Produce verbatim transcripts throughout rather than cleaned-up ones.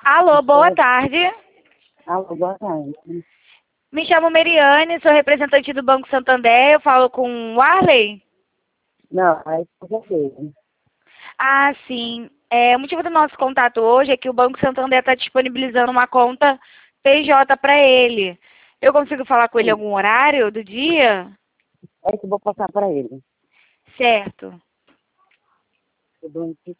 Alô, boa tarde. Alô, boa tarde. Me chamo Meriane, sou representante do Banco Santander. Eu falo com o Arley? Não, é esposa dele. Ah, sim. É, o motivo do nosso contato hoje é que o Banco Santander está disponibilizando uma conta P J para ele. Eu consigo falar com ele em Sim. algum horário do dia? É que eu vou passar para ele. Certo. Tudo bem?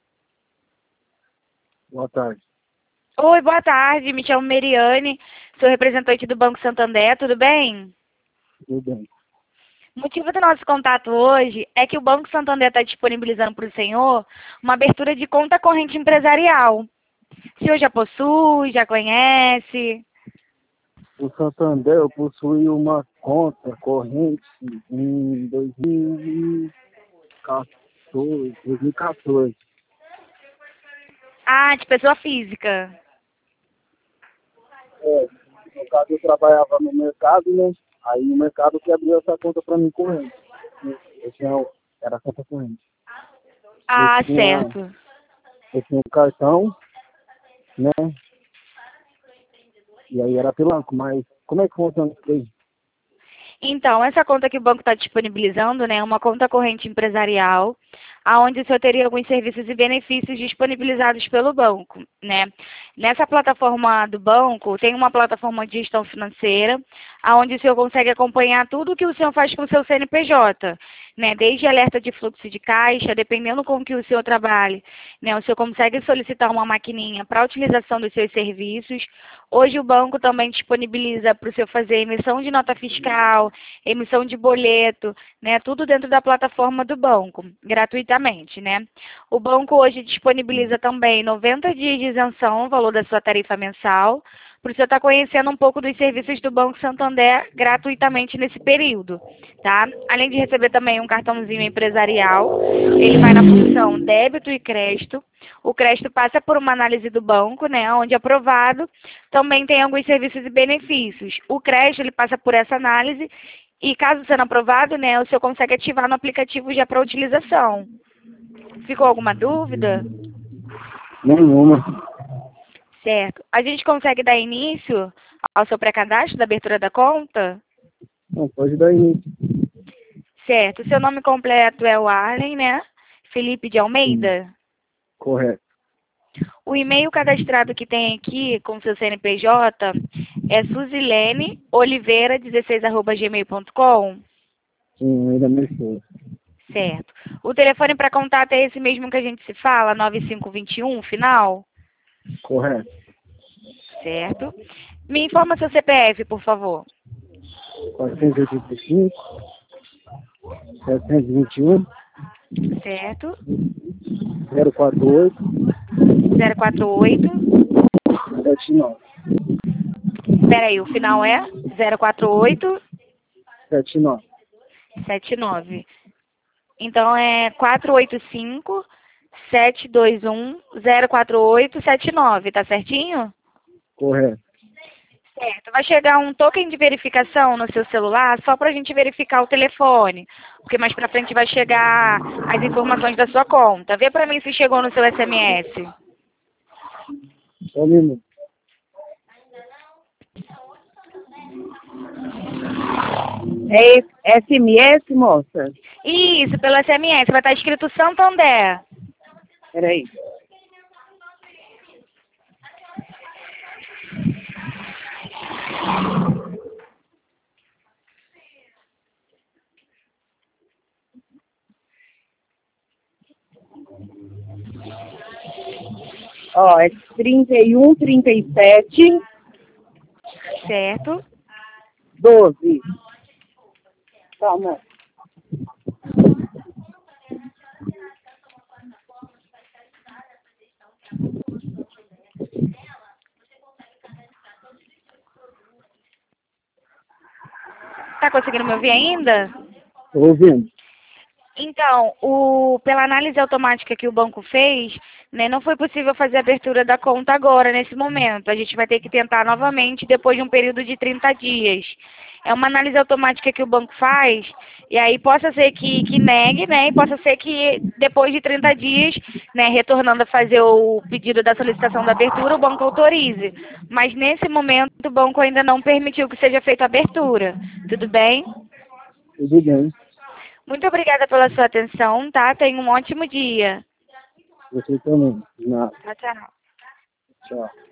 Boa tarde. Oi, boa tarde. Me chamo Meriane, sou representante do Banco Santander. Tudo bem? Tudo bem. O motivo do nosso contato hoje é que o Banco Santander está disponibilizando para o senhor uma abertura de conta corrente empresarial. O senhor já possui, já conhece? O Santander eu possuí uma conta corrente em dois mil e quatorze. dois mil e quatorze. Ah, de pessoa física. É, no caso eu trabalhava no mercado, né? Aí o mercado que abriu essa conta para mim corrente. Eu tinha, era conta corrente. Eu Ah, tinha, certo. eu tinha um cartão, né? E aí era pelo banco, mas como é que funciona isso aí? Então, essa conta que o banco está disponibilizando, né, é uma conta corrente empresarial, aonde o senhor teria alguns serviços e benefícios disponibilizados pelo banco, né? Nessa plataforma do banco, tem uma plataforma de gestão financeira, aonde o senhor consegue acompanhar tudo o que o senhor faz com o seu C N P J, né? Desde alerta de fluxo de caixa, dependendo com que o senhor trabalhe, né? O senhor consegue solicitar uma maquininha para a utilização dos seus serviços. Hoje o banco também disponibiliza para o senhor fazer emissão de nota fiscal, emissão de boleto, né? Tudo dentro da plataforma do banco, gratuitamente, né? O banco hoje disponibiliza também noventa dias de isenção, o valor da sua tarifa mensal, para o senhor estar conhecendo um pouco dos serviços do Banco Santander gratuitamente nesse período, tá? Além de receber também um cartãozinho empresarial, ele vai na função débito e crédito. O crédito passa por uma análise do banco, né? Onde aprovado, também tem alguns serviços e benefícios. O crédito, ele passa por essa análise e, caso sendo aprovado, né, o senhor consegue ativar no aplicativo já para utilização. Ficou alguma dúvida? Nenhuma. Certo. A gente consegue dar início ao seu pré-cadastro da abertura da conta? Não, pode dar início. Certo. Seu nome completo é o Arlen, né? Felipe de Sim, Almeida? correto. O e-mail cadastrado que tem aqui com seu C N P J é suzilene oliveira dezesseis arroba gmail ponto com? Sim, ainda me esposa. Certo. O telefone para contato é esse mesmo que a gente se fala, nove cinco dois um, final? Correto. Certo. Me informa seu C P F, por favor. quatrocentos e oitenta e cinco, setecentos e vinte e um, Certo. zero quatro oito, zero quatro oito. sete nove. Espera aí, o final é zero quatro oito sete nove. sete nove. Então é quatro oito cinco sete dois um zero quatro oito sete nove, tá certinho? Correto. Certo. Vai chegar um token de verificação no seu celular só para a gente verificar o telefone, porque mais para frente vai chegar as informações da sua conta. Vê para mim se chegou no seu S M S. Só um minuto. É S M S, moça? Isso, pelo S M S. Vai estar escrito Santander. Peraí. Ó, é trinta e um, trinta e sete, Certo? doze. Calma. Tá conseguindo me ouvir ainda? Tô ouvindo. Então, o, pela análise automática que o banco fez, né, não foi possível fazer a abertura da conta agora, nesse momento. A gente vai ter que tentar novamente depois de um período de trinta dias. É uma análise automática que o banco faz, e aí possa ser que, que negue, né, e possa ser que depois de trinta dias, né, retornando a fazer o pedido da solicitação da abertura, o banco autorize. Mas nesse momento o banco ainda não permitiu que seja feita a abertura. Tudo bem? Tudo bem. Muito obrigada pela sua atenção, tá? Tenha um ótimo dia. Você também. Nada. Tchau, tchau. Tchau.